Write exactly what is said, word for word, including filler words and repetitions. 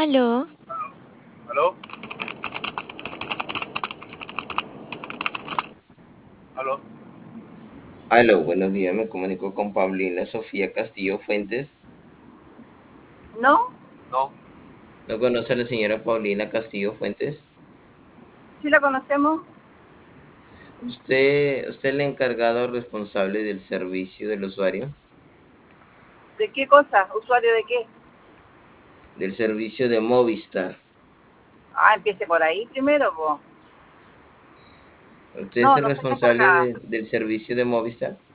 Aló, ¿Aló? ¿Aló? Aló, buenos días, me comunico con Paulina Sofía Castillo Fuentes. ¿No? No. ¿No conoce a la señora Paulina Castillo Fuentes? ¿Sí la conocemos? ¿Usted, usted es el encargado responsable del servicio del usuario? ¿De qué cosa? ¿Usuario de qué? Del servicio de Movistar. Ah, empiece por ahí primero, po. ¿Usted es No, el no soy la responsable encargada. de- del servicio de Movistar?